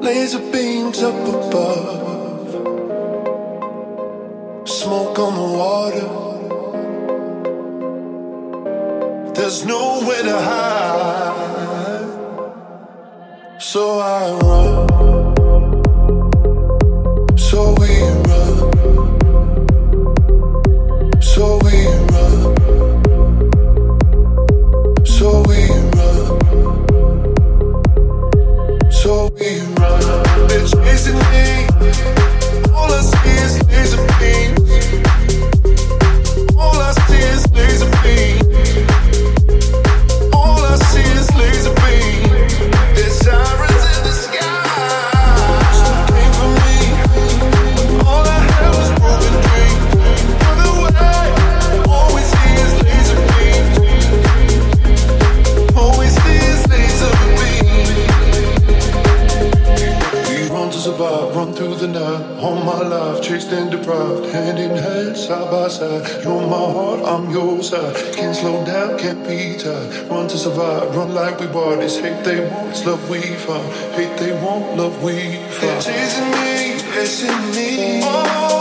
Laser beams up above, smoke on the water. There's nowhere to hide, so I run. So we run. So we run. So we run. So we run. They're chasing me. All I see is laser beams. All I see is laser beams. All I see is laser beams. There's sirens in the sky. Some came for me. All I had was broken dreams. Other way, all we see is laser beams. All we see is laser beams. We run to survive, run through the night. All my life, chased and deprived, hand in hand, side by side. You're my heart, I'm your side. Can't slow down, can't be tied. Run to survive, run like we want. It's hate they want, it's love we find. Hate they want, love we find. They're chasing me, chasing me. Oh.